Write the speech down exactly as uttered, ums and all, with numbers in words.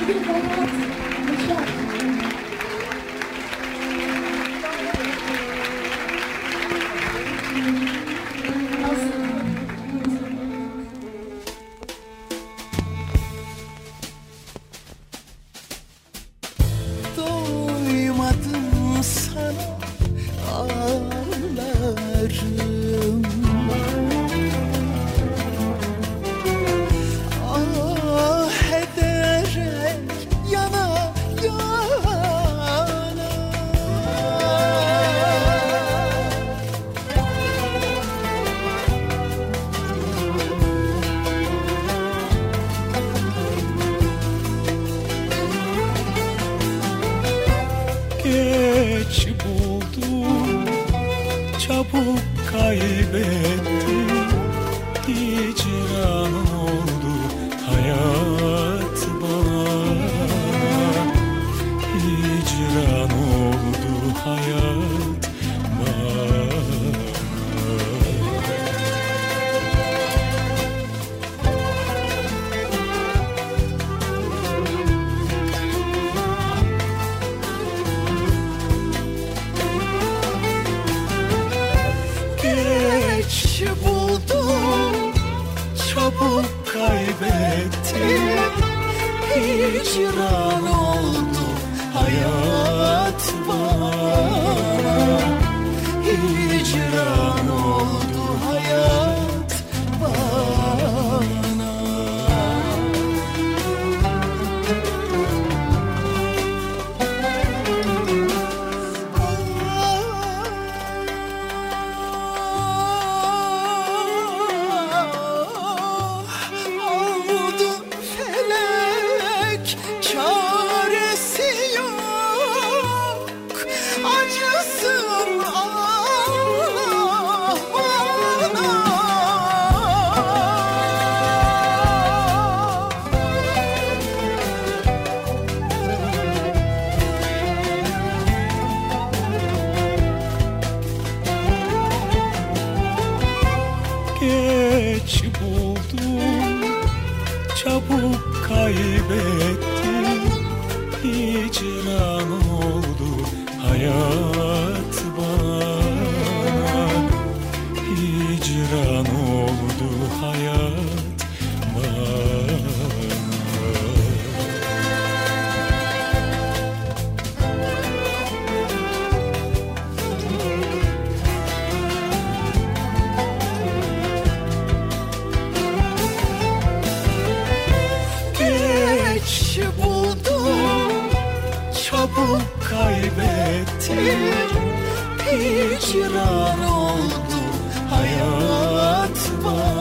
Doymadım sana ağlarım. Ah ederek yana yana. Geç buldum, çabuk kaybettim. Hicran oldu hayat bana. Hicran oldu hayat bana. Geç buldum, çabuk kaybettim. Hicran oldu hayat bana. Hicran oldu hayat bana. Oldu felek, çaresi yok. Acısın Allah bana. Geç buldum, çabuk kaybettim. Hicran oldu hayat bana. Hicran oldu hayat bana. Geç buldum, çabuk kaybettim. Hicran oldu hayat bana.